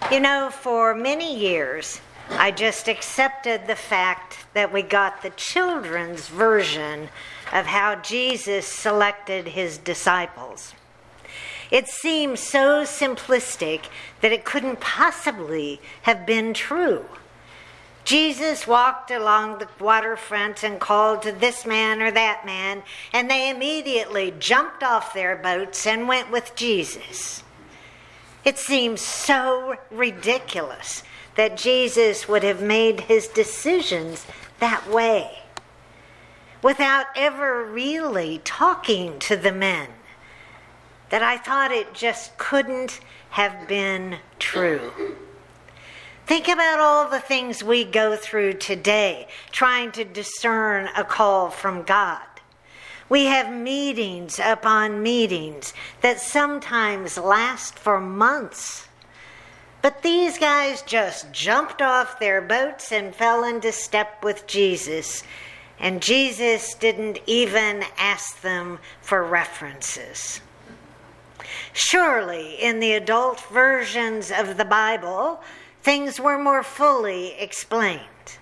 You know, for many years, I just accepted the fact that we got the children's version of how Jesus selected his disciples. It seemed so simplistic that it couldn't possibly have been true. Jesus walked along the waterfront and called to this man or that man, and they immediately jumped off their boats and went with Jesus. It seems so ridiculous that Jesus would have made his decisions that way without ever really talking to the men, that I thought it just couldn't have been true. Think about all the things we go through today trying to discern a call from God. We have meetings upon meetings that sometimes last for months. But these guys just jumped off their boats and fell into step with Jesus. And Jesus didn't even ask them for references. Surely, in the adult versions of the Bible, things were more fully explained.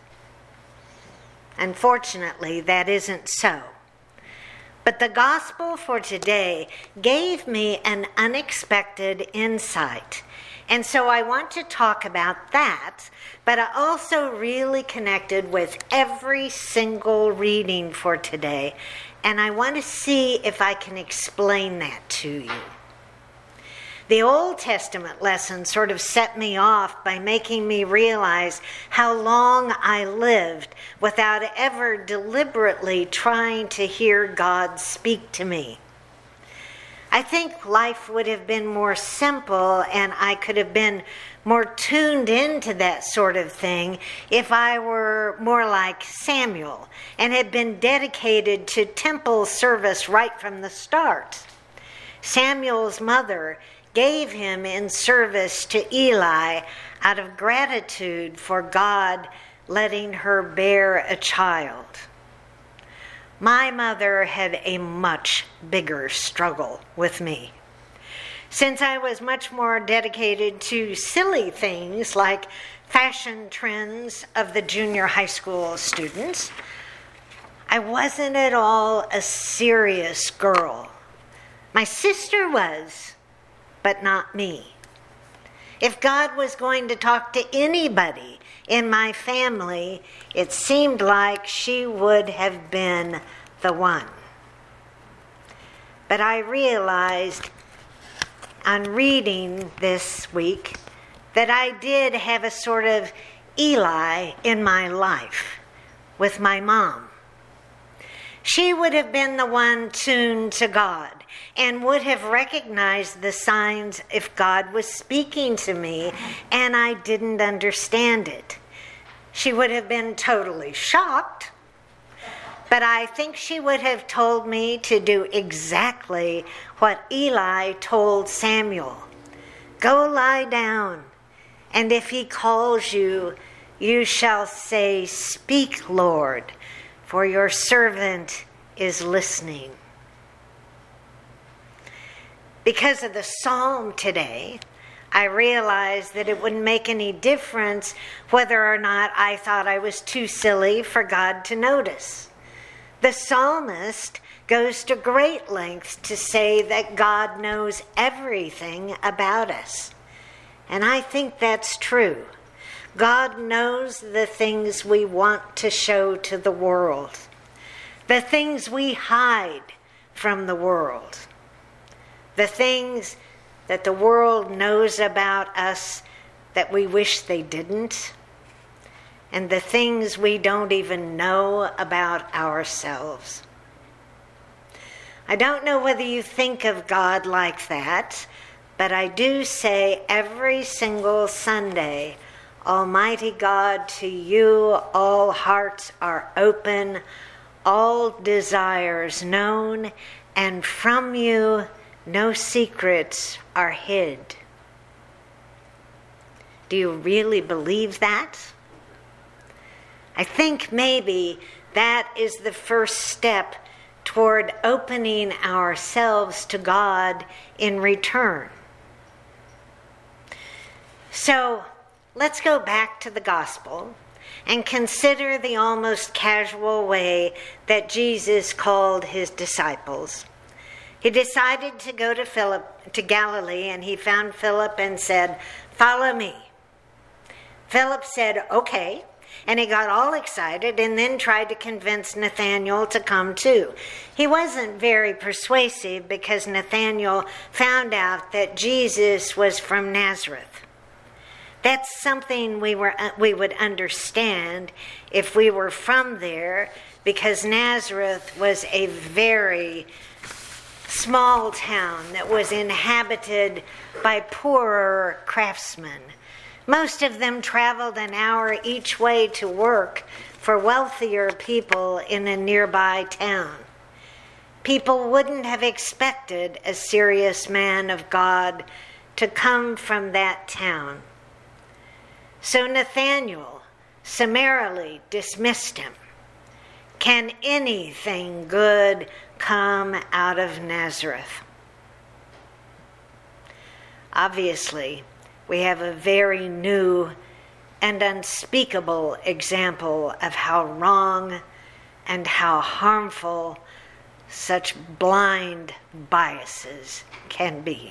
Unfortunately, that isn't so. But the gospel for today gave me an unexpected insight. And so I want to talk about that, but I also really connected with every single reading for today. And I want to see if I can explain that to you. The Old Testament lesson sort of set me off by making me realize how long I lived without ever deliberately trying to hear God speak to me. I think life would have been more simple and I could have been more tuned into that sort of thing if I were more like Samuel and had been dedicated to temple service right from the start. Samuel's mother gave him in service to Eli out of gratitude for God letting her bear a child. My mother had a much bigger struggle with me. Since I was much more dedicated to silly things like fashion trends of the junior high school students, I wasn't at all a serious girl. My sister was, but not me. If God was going to talk to anybody in my family, it seemed like she would have been the one. But I realized on reading this week that I did have a sort of Eli in my life with my mom. She would have been the one tuned to God and would have recognized the signs if God was speaking to me and I didn't understand it. She would have been totally shocked, but I think she would have told me to do exactly what Eli told Samuel. Go lie down, and if he calls you, you shall say, "Speak, Lord, for your servant is listening." Because of the psalm today, I realized that it wouldn't make any difference whether or not I thought I was too silly for God to notice. The psalmist goes to great lengths to say that God knows everything about us. And I think that's true. God knows the things we want to show to the world, the things we hide from the world, the things that the world knows about us that we wish they didn't, and the things we don't even know about ourselves. I don't know whether you think of God like that, but I do say every single Sunday, Almighty God, to you all hearts are open, all desires known, and from you no secrets are hid. Do you really believe that? I think maybe that is the first step toward opening ourselves to God in return. So let's go back to the gospel and consider the almost casual way that Jesus called his disciples. He decided to go to Galilee, and he found Philip and said, "Follow me." Philip said, "Okay," and he got all excited and then tried to convince Nathanael to come too. He wasn't very persuasive because Nathanael found out that Jesus was from Nazareth. That's something we would understand if we were from there, because Nazareth was a very small town that was inhabited by poorer craftsmen. Most of them traveled an hour each way to work for wealthier people in a nearby town. People wouldn't have expected a serious man of God to come from that town. So Nathanael summarily dismissed him. Can anything good come out of Nazareth? Obviously, we have a very new and unspeakable example of how wrong and how harmful such blind biases can be.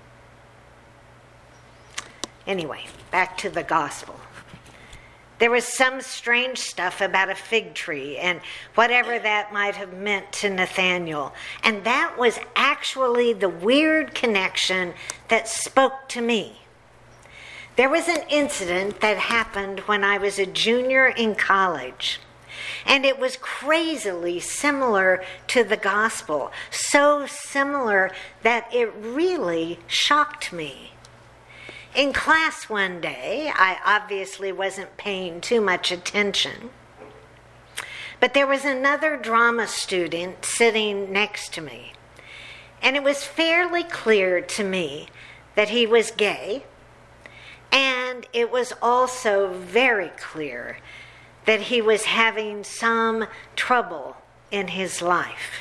Anyway, back to the gospel. There was some strange stuff about a fig tree and whatever that might have meant to Nathanael. And that was actually the weird connection that spoke to me. There was an incident that happened when I was a junior in college, and it was crazily similar to the gospel, so similar that it really shocked me. In class one day, I obviously wasn't paying too much attention, but there was another drama student sitting next to me, and it was fairly clear to me that he was gay, and it was also very clear that he was having some trouble in his life.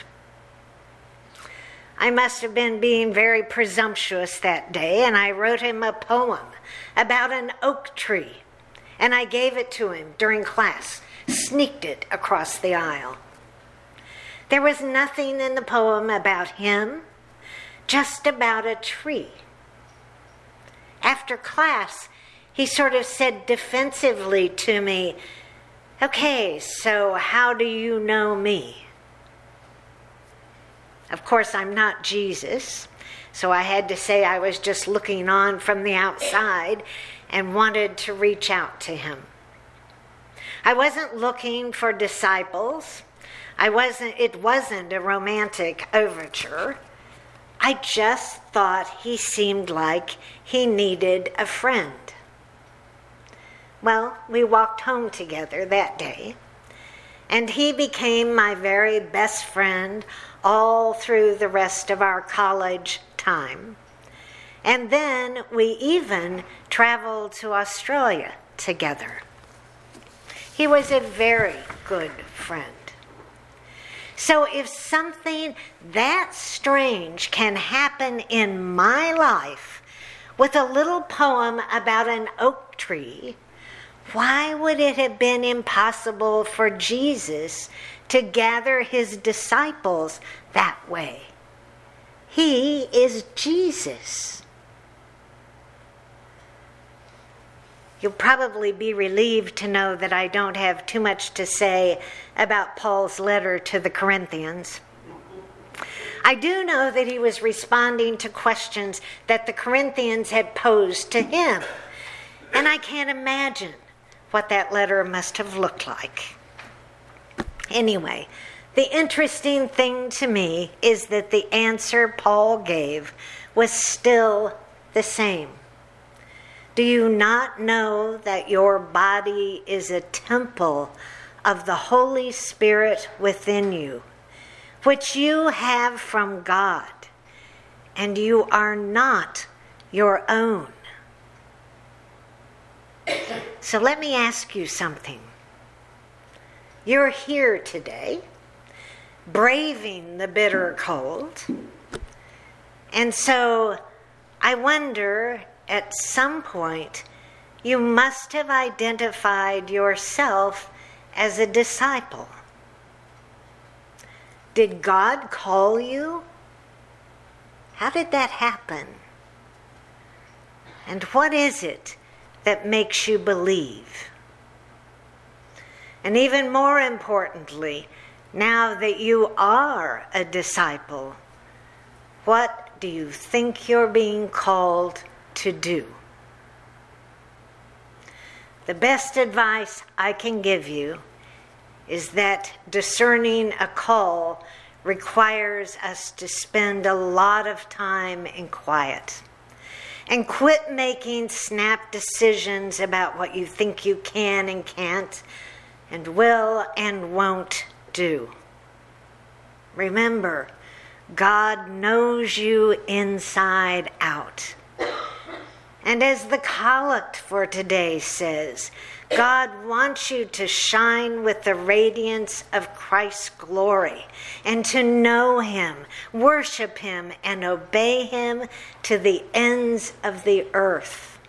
I must have been being very presumptuous that day, and I wrote him a poem about an oak tree, and I gave it to him during class, sneaked it across the aisle. There was nothing in the poem about him, just about a tree. After class, he sort of said defensively to me, "Okay, so how do you know me?" Of course, I'm not Jesus, so I had to say I was just looking on from the outside and wanted to reach out to him. I wasn't looking for disciples. It wasn't a romantic overture. I just thought he seemed like he needed a friend. Well, we walked home together that day, and he became my very best friend all through the rest of our college time. And then we even traveled to Australia together. He was a very good friend. So if something that strange can happen in my life with a little poem about an oak tree, why would it have been impossible for Jesus to gather his disciples that way? He is Jesus. You'll probably be relieved to know that I don't have too much to say about Paul's letter to the Corinthians. I do know that he was responding to questions that the Corinthians had posed to him, and I can't imagine what that letter must have looked like. Anyway, the interesting thing to me is that the answer Paul gave was still the same. Do you not know that your body is a temple of the Holy Spirit within you, which you have from God, and you are not your own? So let me ask you something. You're here today, braving the bitter cold. And so I wonder, at some point, you must have identified yourself as a disciple. Did God call you? How did that happen? And what is it that makes you believe? And even more importantly, now that you are a disciple, what do you think you're being called to do? The best advice I can give you is that discerning a call requires us to spend a lot of time in quiet and quit making snap decisions about what you think you can and can't and will and won't do. Remember, God knows you inside out. And as the collect for today says, God wants you to shine with the radiance of Christ's glory and to know Him, worship Him, and obey Him to the ends of the earth.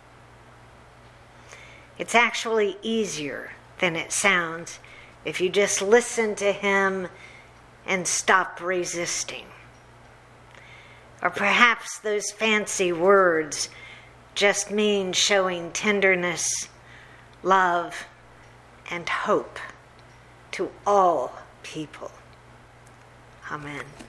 It's actually easier than it sounds if you just listen to Him and stop resisting. Or perhaps those fancy words just mean showing tenderness, love, and hope to all people. Amen.